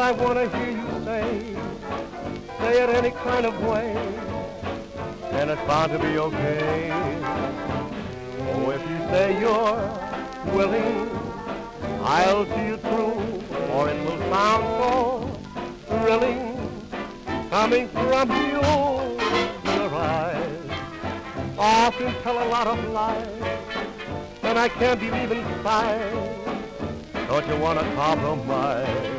I want to hear you say it any kind of way, and it's bound to be okay. Oh, if you say you're willing, I'll see you through, or it will sound so thrilling, coming from you. Your eyes often tell a lot of lies, and I can't believe inside. Don't you want to compromise?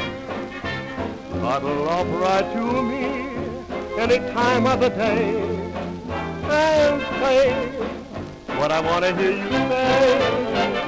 Cuddle up right to me any time of the day and say what I want to hear you say.